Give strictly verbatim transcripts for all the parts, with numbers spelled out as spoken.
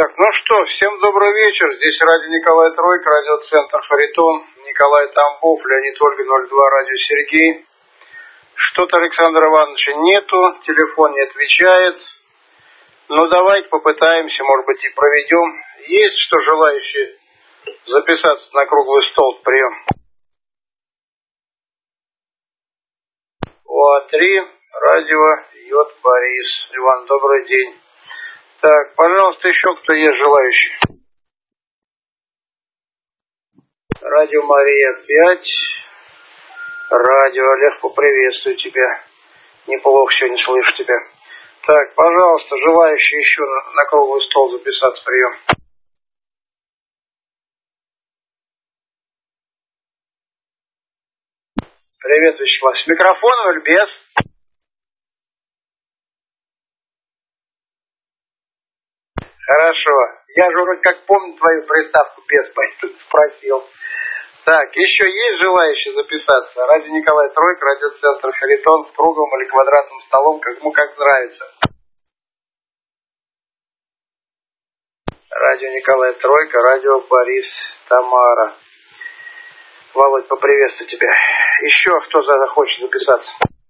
Так, ну что, всем добрый вечер. Здесь радио Николай Тройка, радиоцентр Харитон, Николай Тамбов, Леонид Ольга, ноль два, радио Сергей. Что-то Александра Ивановича нету, телефон не отвечает. Ну давайте попытаемся, может быть, и проведем. Есть что желающие записаться на круглый стол? Прием. ОА-три, радио Йод Борис. Иван, добрый день. Так, пожалуйста, еще кто есть желающий? Радио Мария пять. Радио Олег, поприветствую тебя. Неплохо сегодня слышу тебя. Так, пожалуйста, желающие еще на, на круглый стол записаться, прием. Привет, Вячеслав. С микрофоном или без? Хорошо. Я же вроде как помню твою приставку без, поэтому спросил. Так, еще есть желающие записаться? Радио Николай Тройка, радиоцентр Харитон с круглым или квадратным столом, кому как нравится. Радио Николай Тройка, радио Борис, Тамара. Володь, поприветствую тебя. Еще кто захочет записаться?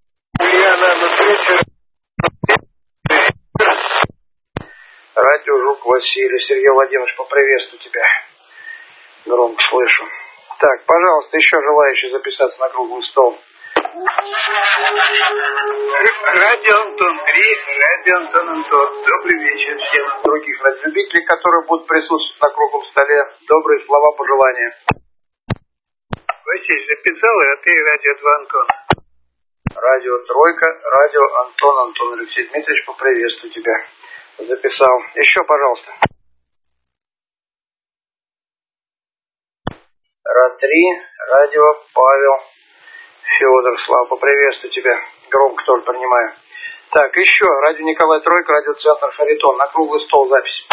Радио Жук Василий. Сергей Владимирович, поприветствую тебя. Громко слышу. Так, пожалуйста, еще желающие записаться на круглый стол. Радио Антон три, радио Антон Антон. Добрый вечер всем других радиолюбителей, которые будут присутствовать на круглом столе. Добрые слова, пожелания. Василий записал, а ты радио два Антон. Радио Тройка, радио Антон Антон. Алексей Дмитриевич, поприветствую тебя. Записал. Еще, пожалуйста. РА-три, радио Павел Федор. Слава, поприветствую тебя. Громко тоже принимаю. Так, еще. Радио Николай Тройка, радиоцентр Харитон. На круглый стол запись.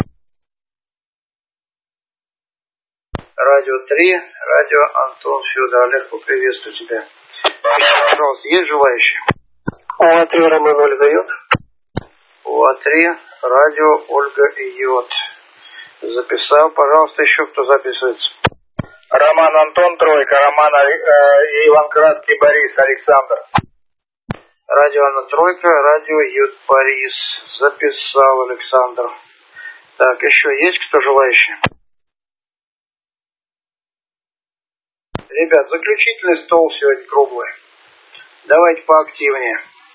Радио три, радио Антон Федор. Олег, поприветствую тебя. Еще, пожалуйста, есть желающие? ОА-три, Роман Ольга Йод. ОА-три, радио Ольга Йод. Записал. Пожалуйста, еще кто записывается? Роман Антон Тройка, Роман э, Иван Краткий, Борис, Александр. Радио Анна Тройка, радио Йод Борис. Записал, Александр. Так, еще есть кто желающий? Ребят, заключительный стол сегодня круглый. Давайте поактивнее.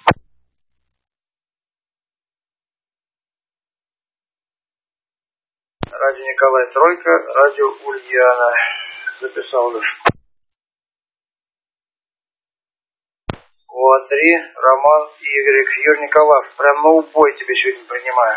Радио Николай Тройка, радио Ульяна. Записал даже. ОА-три, Роман Игорь. Юрий Николаев, прям на убой тебе сегодня принимаю.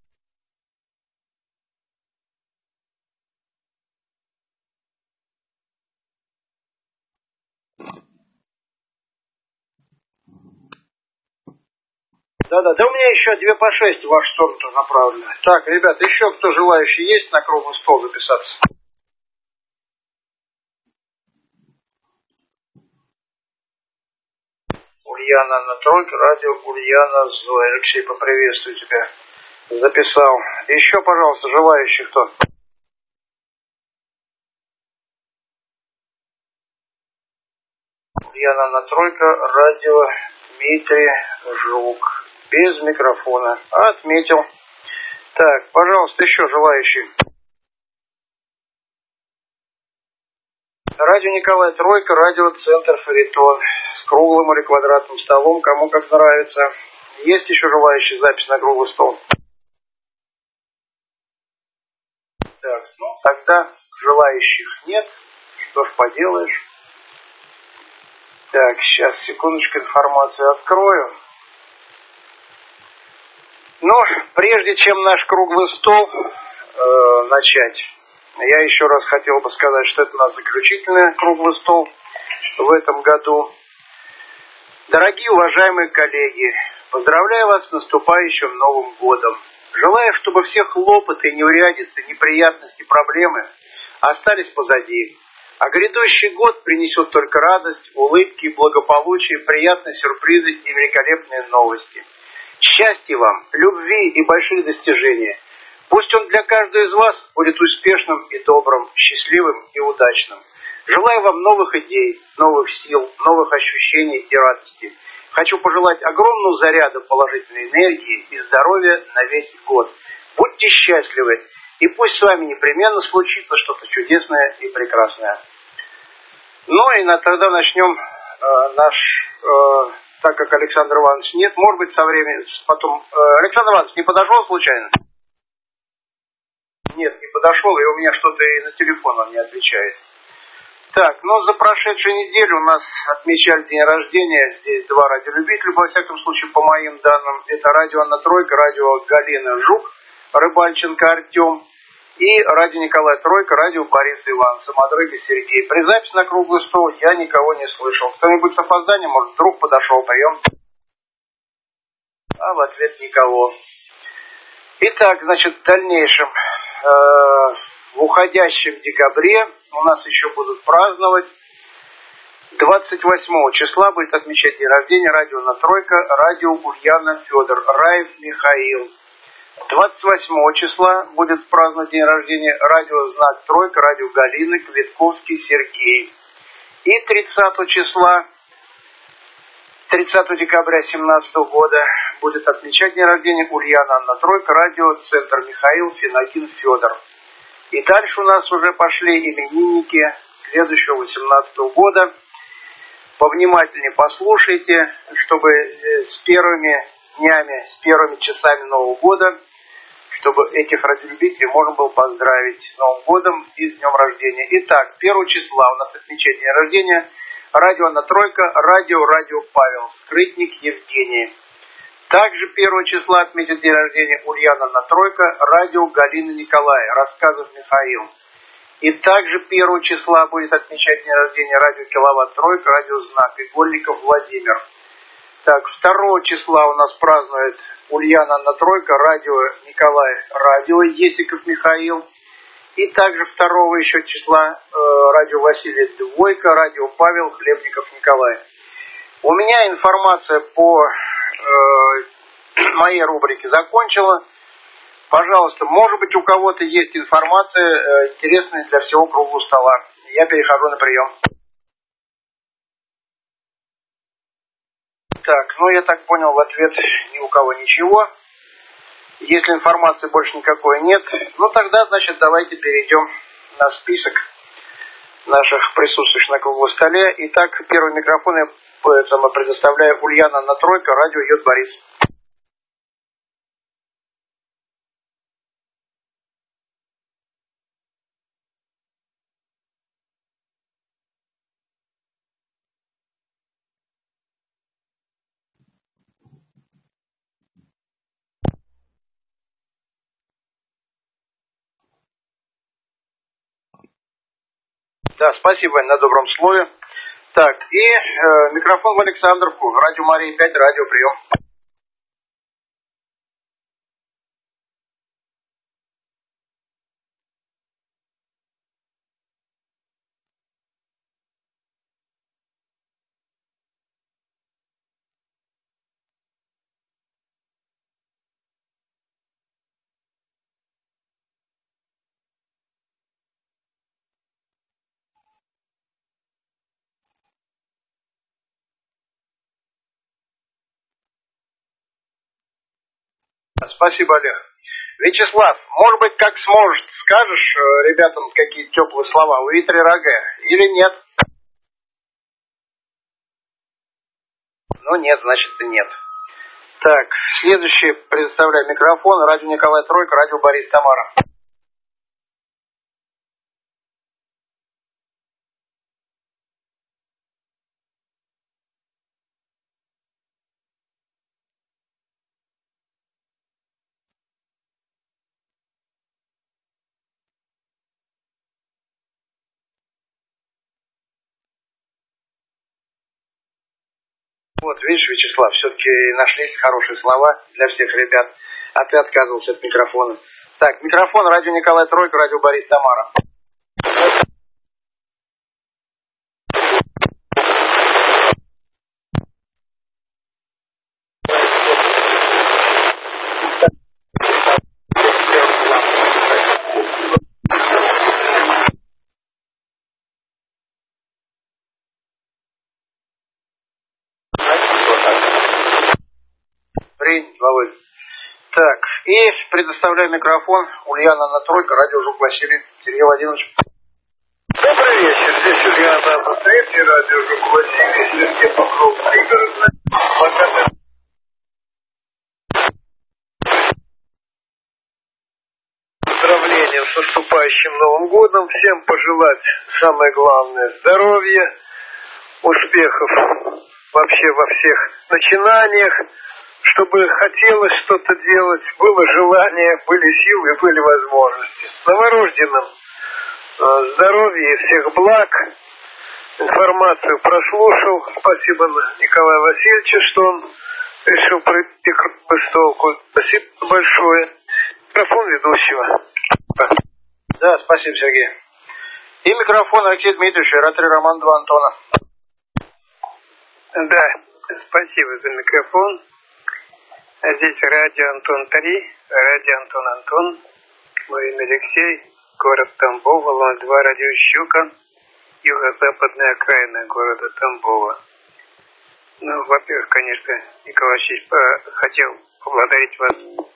Да-да, да у меня еще две по шесть в ваш сторону направлено. Так, ребят, еще кто желающий есть на круглый стол записаться? Ульяна Анна Тройка, радио Ульяна Зоя. Алексей, поприветствую тебя. Записал. Еще, пожалуйста, желающий кто? Ульяна Анна Тройка, радио Дмитрий Жук. Без микрофона. Отметил. Так, пожалуйста, еще желающий. Радио Николай Тройка, радиоцентр Харитон. С круглым или квадратным столом, кому как нравится. Есть еще желающие запись на круглый стол? Так, ну, тогда желающих нет. Что ж поделаешь. Так, сейчас, секундочку, информацию открою. Ну, прежде чем наш круглый стол э, начать, я еще раз хотел бы сказать, что это у нас заключительный круглый стол в этом году. Дорогие уважаемые коллеги, поздравляю вас с наступающим Новым годом. Желаю, чтобы все хлопоты, неурядицы, неприятности, проблемы остались позади. А грядущий год принесет только радость, улыбки, благополучие, приятные сюрпризы и великолепные новости. Счастья вам, любви и больших достижений. Пусть он для каждого из вас будет успешным и добрым, счастливым и удачным. Желаю вам новых идей, новых сил, новых ощущений и радости. Хочу пожелать огромного заряда положительной энергии и здоровья на весь год. Будьте счастливы, и пусть с вами непременно случится что-то чудесное и прекрасное. Ну и тогда начнем э, наш, э, так как Александр Иванович нет, может быть, со временем потом... Э, Александр Иванович не подошел случайно? Нет, не подошел, и у меня что-то и на телефон он не отвечает. Так, ну за прошедшую неделю у нас отмечали день рождения. Здесь два радиолюбителя, во всяком случае, по моим данным. Это радио Анна Тройка, радио Галина Жук, Рыбальченко Артем. И радио Николай Тройка, радио Борис Иван, Самодрыга Сергей. При записи на круглый стол я никого не слышал. Кто-нибудь с опозданием, может, вдруг подошел, прием. А в ответ никого. Итак, значит, в дальнейшем, э, в уходящем декабре у нас еще будут праздновать. двадцать восьмого числа будет отмечать день рождения радио Анна Тройка, радио Ульяна Федор, Раев Михаил. двадцать восьмого числа будет праздновать день рождения радио Знак Тройка, радио Галины, Квитковский Сергей. И тридцатого числа, тридцатого декабря две тысячи семнадцатого года будет отмечать день рождения Ульяна Анна Тройка, радио Центр Михаил, Финагин Федор. И дальше у нас уже пошли именинники следующего восемнадцатого года. Повнимательнее послушайте, чтобы с первыми днями, с первыми часами Нового года, чтобы этих радиолюбителей можно было поздравить с Новым годом и с днем рождения. Итак, первого числа у нас отмечает день рождения радио Анна Тройка, радио Радио Павел, Скрытник Евгений. Также первого числа отметит день рождения Ульяна Анна Тройка, радио Галина Николая, Рассказов Михаил. И также первого числа будет отмечать день рождения радио Киловатт Тройка, радио Знак, Игольников Владимир. Так, второго числа у нас празднует Ульяна Анна Тройка, радио Николай, радио Есиков Михаил. И также второго еще числа э, радио Василий Двойка, радио Павел, Хлебников Николай. У меня информация по э, моей рубрике закончила. Пожалуйста, может быть, у кого-то есть информация э, интересная для всего круглого стола. Я перехожу на прием. Так, ну я так понял, в ответ ни у кого ничего. Если информации больше никакой нет, ну тогда, значит, давайте перейдем на список наших присутствующих на круглом столе. Итак, первый микрофон я предоставляю Ульяна Анна Тройка, радио Йод Борис. Да, спасибо на добром слове. Так, и э, микрофон в Александровку, радио Мария пять, радио прием. Спасибо, Олег. Вячеслав, может быть, как сможешь, скажешь э, ребятам какие теплые слова у Итри Роге или нет? Ну нет, значит нет. Так, следующий предоставляю микрофон, радио Николай Тройка, радио Борис Тамара. Вот, видишь, Вячеслав, все-таки нашлись хорошие слова для всех ребят, а ты отказывался от микрофона. Так, микрофон, радио Николай Тройка, радио Борис Тамара. И предоставляю микрофон Ульяна на тройка, радио Жук Василий. Сергей Владимирович. Добрый вечер. Здесь Ульяна на третьей, радио Жук Василий, Сергей Покров, пригородная. Поздравления с наступающим Новым годом. Всем пожелать самое главное здоровья, успехов вообще во всех начинаниях, чтобы хотелось что-то делать, было желание, были силы, были возможности. С новорожденным здоровья и всех благ. Информацию прослушал. Спасибо Николаю Васильевичу, что он решил пройти круглый стол. Спасибо большое. Микрофон ведущего. Да, спасибо, Сергей. И микрофон Алексея Дмитриевича, Ратри Роман два Антона. Да, спасибо за микрофон. Здесь радио Антон три, радио Антон Антон. Мое имя Алексей, город Тамбов, Волна два, радио Щука, юго-западная окраина города Тамбова. Ну, во-первых, конечно, Николай Васильевич, хотел поблагодарить вас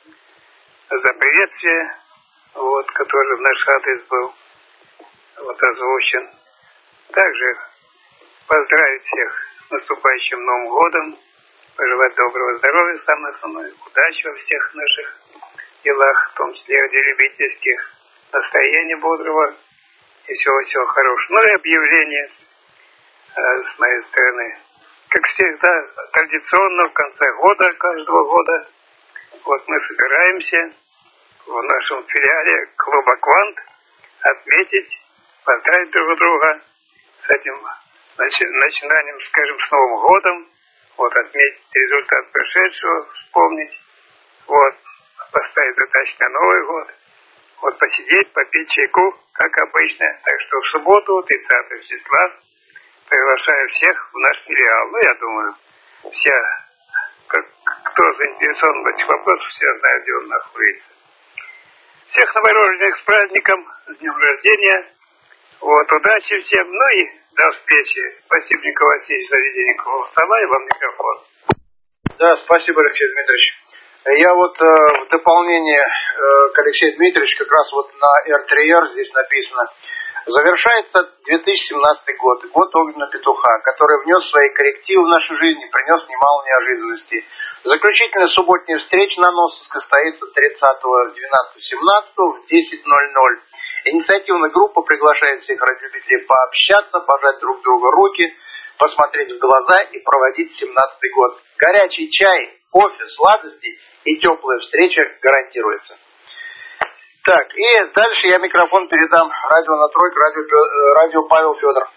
за приветствие, вот, который в наш адрес был вот, озвучен. Также поздравить всех с наступающим Новым годом, пожелать доброго здоровья, самое основное, удачи во всех наших делах, в том числе радиолюбительских, настроения бодрого и всего-всего хорошего. Ну и объявление э, с моей стороны. Как всегда, традиционно в конце года, каждого года, вот мы собираемся в нашем филиале клуба «Квант» отметить, поздравить друг друга с этим начинанием, скажем, с Новым годом, вот, отметить результат прошедшего, вспомнить, вот, поставить задачи на Новый год, вот, посидеть, попить чайку, как обычно. Так что в субботу, тридцатого числа, приглашаю всех в наш филиал. Ну, я думаю, все, как, кто заинтересован в этих вопросах, все знают, где он находится. Всех новорожденных с праздником, с днем рождения. Вот, удачи всем, ну и до встречи. Спасибо, Николай Васильевич, за ведение круглого стола, и вам микрофон. Да, спасибо, Алексей Дмитриевич. Я вот э, в дополнение э, к Алексею Дмитриевичу, как раз вот на эр три эр здесь написано: завершается две тысячи семнадцатый год, год огненного петуха, который внес свои коррективы в нашу жизнь и принес немало неожиданностей. Заключительная субботняя встреча на Носовск состоится тридцатого двенадцатого семнадцатого в десять ноль ноль. Инициативная группа приглашает всех радиолюбителей пообщаться, пожать друг другу руки, посмотреть в глаза и проводить семнадцатый год. Горячий чай, кофе, сладости и теплая встреча гарантируется. Так, и дальше я микрофон передам радио на тройку, радио, радио Павел Федор.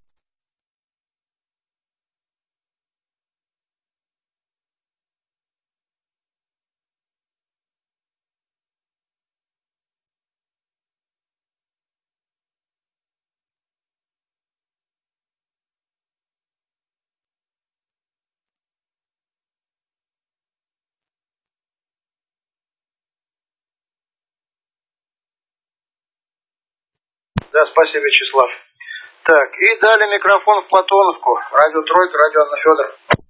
Да, спасибо, Вячеслав. Так, и далее микрофон в Платоновку. Радио Тройка, радио Анна Федор.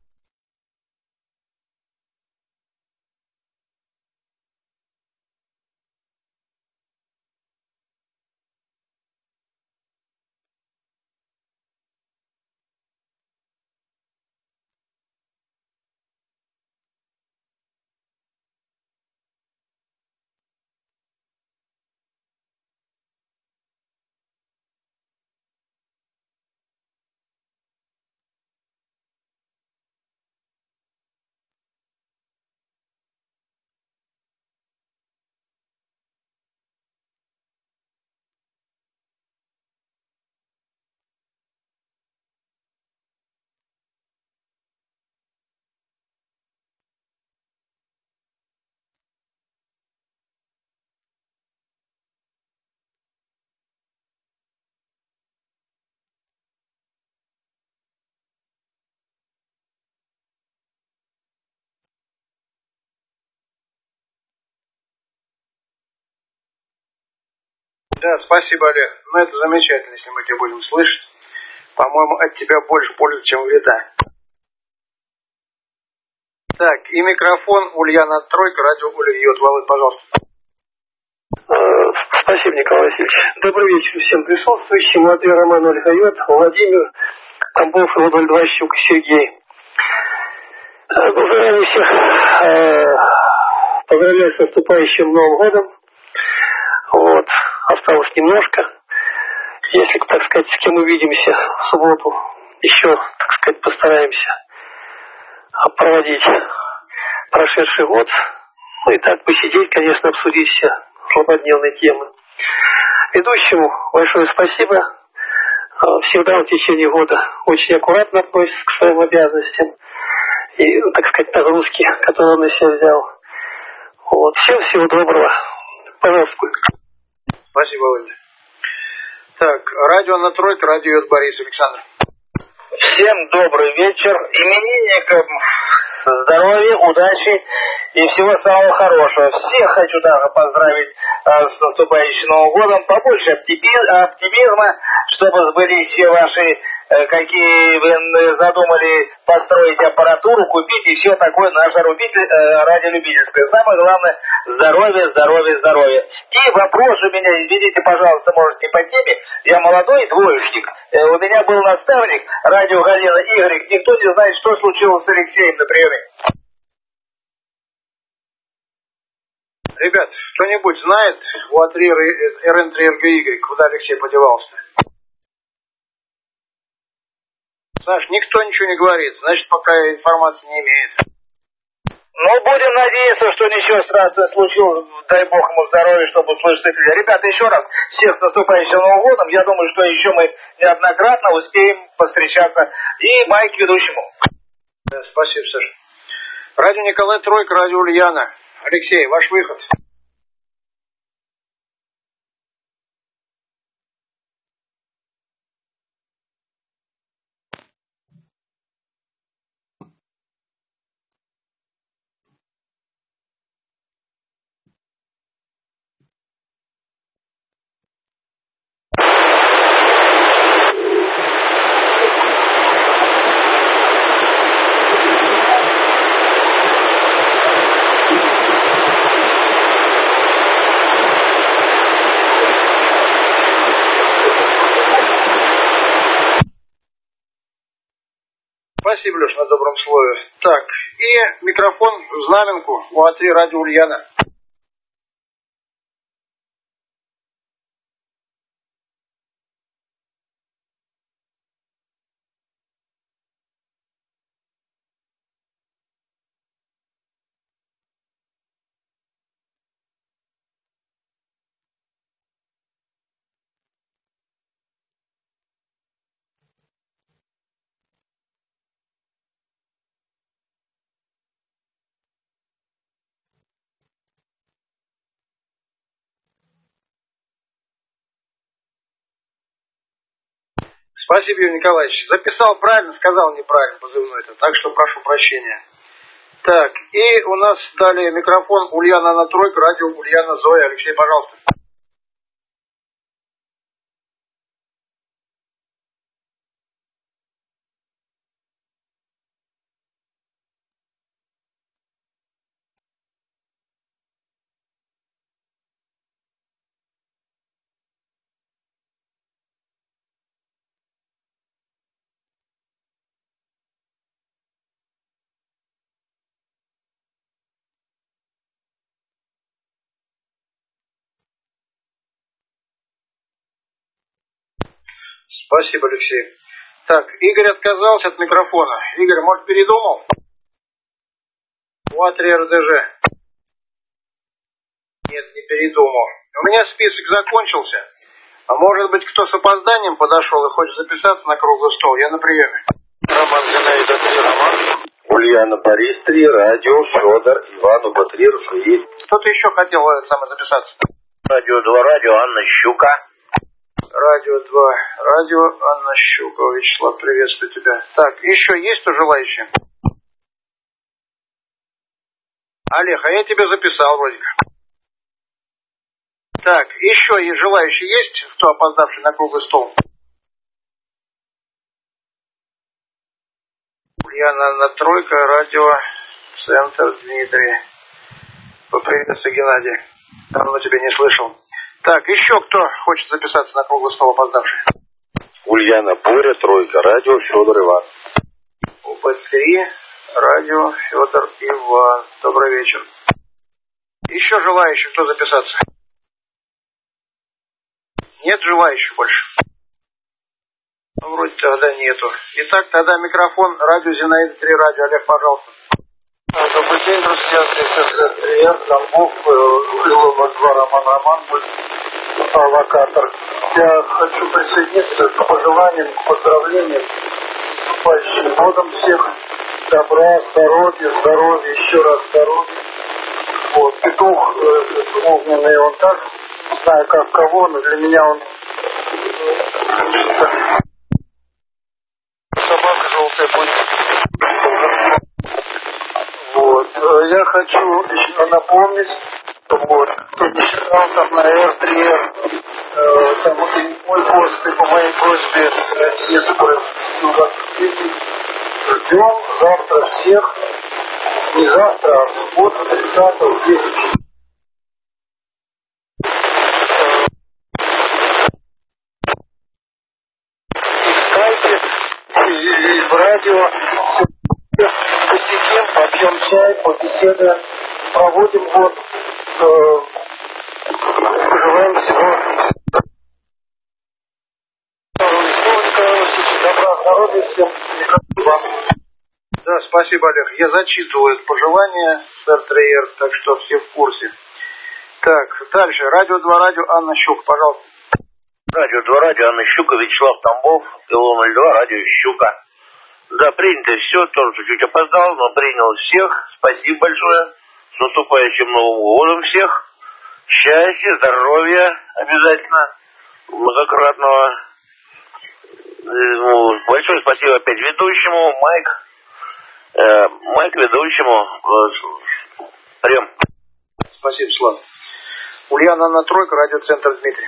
Да, спасибо, Олег. Ну, это замечательно, если мы тебя будем слышать. По-моему, от тебя больше пользы, чем вреда. Так, и микрофон Ульяна Тройка, радио Ульяна. Володь, пожалуйста. Спасибо, Николай Васильевич. Добрый вечер всем присутствующим. Латвия, Роман Ольхайот, Владимир, Тамбов, ноль два, Щука, Сергей. Заранее всех э, поздравляю с наступающим Новым годом. Вот, осталось немножко. Если, так сказать, с кем увидимся в субботу, еще, так сказать, постараемся проводить прошедший год. Ну и так посидеть, конечно, обсудить все злободневные темы. Ведущему большое спасибо. Всегда в течение года очень аккуратно относится к своим обязанностям и, так сказать, нагрузки, которые он на себя взял. Вот. Всем всего доброго. Пожалуйста. Спасибо, Володя. Так, радио на Тройке, радио Борис Александр. Всем добрый вечер. Именинникам здоровья, удачи и всего самого хорошего. Всех хочу также поздравить а, с наступающим Новым годом. Побольше оптимизма, чтобы сбылись все ваши, э, какие вы задумали построить аппаратуру, купить и все такое наше любитель, э, радиолюбительское. Самое главное — здоровье, здоровье, здоровье. И вопрос у меня, извините, пожалуйста, может, не по теме. Я молодой двоечник. Э, у меня был наставник, радио Галина Игорь. Никто не знает, что случилось с Алексеем на приеме. Ребят, кто-нибудь знает у эр эн три эр гэ игрек, куда Алексей подевался? Саш, никто ничего не говорит, значит, пока информации не имеет. Ну, будем надеяться, что ничего страшного случилось. Дай бог ему здоровья, чтобы услышать. Ребята, еще раз, всех с наступающим Новым годом. Я думаю, что еще мы неоднократно успеем повстречаться. И майк ведущему. Да, спасибо, Саша. Радио Николай Тройка, радио Ульяна. Алексей, ваш выход. Спасибо, Леш, на добром слове. Так, и микрофон в знаменку у АТРИ радио Ульяна. Спасибо, Юрий Николаевич. Записал правильно, сказал неправильно позывной-то, так что прошу прощения. Так, и у нас далее микрофон Ульяна на Тройка, радио Ульяна Зоя. Алексей, пожалуйста. Спасибо, Алексей. Так, Игорь отказался от микрофона. Игорь, может, передумал? У АТРИ эр дэ жэ. Нет, не передумал. У меня список закончился. А может быть, кто с опозданием подошел и хочет записаться на круглый стол? Я на приеме. Роман Зинаида три, Роман. Ульяна Борис три, радио Федор, Ивану Батриров и... Кто-то еще хотел самое записаться? Радио два, радио Анна Щука. Радио два, радио Анна Щукова. Вячеслав, приветствую тебя. Так, еще есть кто желающий? Олег, а я тебя записал вроде. Так, еще и желающие есть, кто опоздавший на круглый стол? Ульяна на Тройка, радио Центр Дмитрий. Поприветствую, Геннадий. Давно тебя не слышал. Так, еще кто хочет записаться на круглый стол опоздавший? Ульяна, Боря, Тройка, радио, Федор, Иван. УП-три, радио, Федор, Иван. Добрый вечер. Еще желающих кто записаться? Нет желающих больше? Ну, вроде тогда нету. Итак, тогда микрофон, радио Зинаида три, радио. Олег, пожалуйста. Добрый день, друзья. Здесь Риер, Тамбов, Илова два, Роман Роман, локатор. Я хочу присоединиться к пожеланиям, к поздравлениям с наступающим годом всех. Добра, здоровья, здоровья, еще раз здоровья. Вот, петух э, огненный, он так, не знаю как кого, но для меня он собака желтая будет. Вот, я хочу еще напомнить, вот, кто не читал там на эр три эр, э, там мой пост, и по моей просьбе, несколько ждем завтра всех, не завтра, а в субботу тридцатого в десять. И в радио посидим, попьем чай, побеседуем, проводим год, э, пожелаем всего добра, здоровья всем. Да, спасибо, Олег. Я зачитываю это пожелание с эр три эр, так что все в курсе. Так, дальше. Радио два, радио Анна Щука, пожалуйста. Радио два, радио Анна Щука, Вячеслав Тамбов, эл ноль два, радио Щука. Да, принято все, тоже чуть-чуть опоздал, но принял всех. Спасибо большое. С наступающим Новым годом всех. Счастья, здоровья обязательно. Многократного. Ну, большое спасибо опять ведущему, Майк. Э, Майк ведущему. Э, Прям. Спасибо, Слава. Ульяна Анна Тройка, радиоцентр Дмитрий.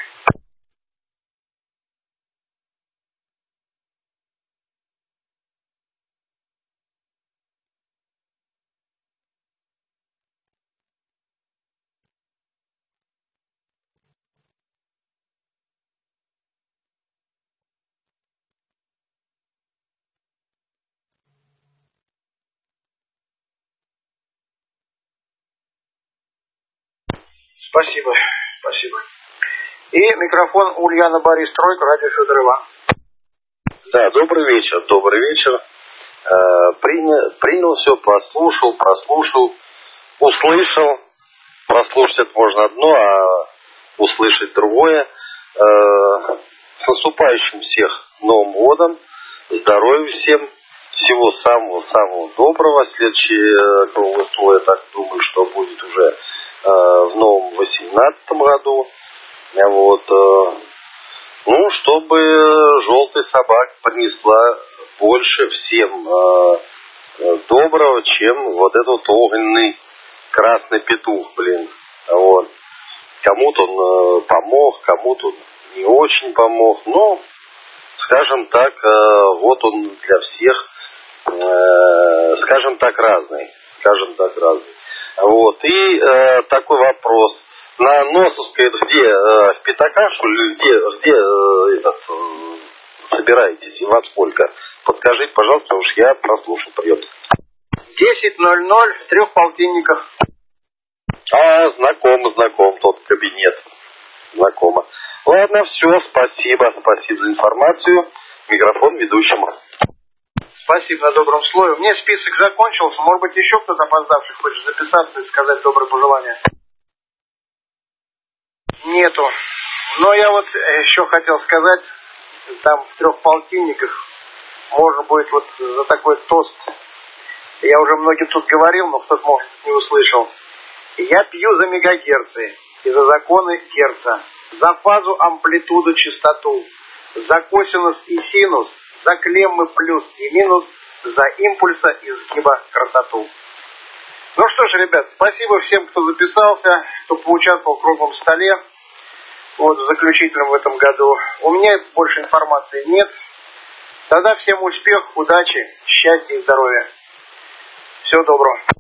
Спасибо, спасибо. И микрофон Ульяна Борис Тройка, радио Федор Иван. Да, добрый вечер, добрый вечер. Э, принял, принял все, прослушал, прослушал, услышал. Прослушать это можно одно, а услышать другое. Э, с наступающим всех Новым годом, здоровья всем, всего самого-самого доброго. Следующий круглый стол, я так думаю, что будет уже в новом восемнадцатом году. Вот. Ну, чтобы желтая собака принесла больше всем доброго, чем вот этот огненный красный петух, блин. Вот. Кому-то он помог, кому-то не очень помог. Но, скажем так, вот он для всех, скажем так, разный. Скажем так, разный. Вот, и э, такой вопрос. На Носовской, это где, э, в Пятаках, что ли, где, где э, этот, э, собираетесь и во сколько? Подскажите, пожалуйста, потому что я прослушал прием. десять ноль ноль в трех полтинниках. А, знакомо, знаком, тот кабинет. Знакомо. Ладно, все, спасибо, спасибо за информацию. Микрофон ведущему. Спасибо на добром слове. У меня список закончился. Может быть, еще кто-то опоздавший хочет записаться и сказать добрые пожелания? Нету. Но я вот еще хотел сказать, там в трех полтинниках можно будет вот за такой тост. Я уже многим тут говорил, но кто-то, может, не услышал. Я пью за мегагерцы и за законы Герца, за фазу, амплитуду, частоту, за косинус и синус, за клеммы плюс и минус, за импульса и сгиба красоту. Ну что ж, ребят, спасибо всем, кто записался, кто поучаствовал в круглом столе. Вот в заключительном в этом году. У меня больше информации нет. Тогда всем успехов, удачи, счастья и здоровья. Всего доброго.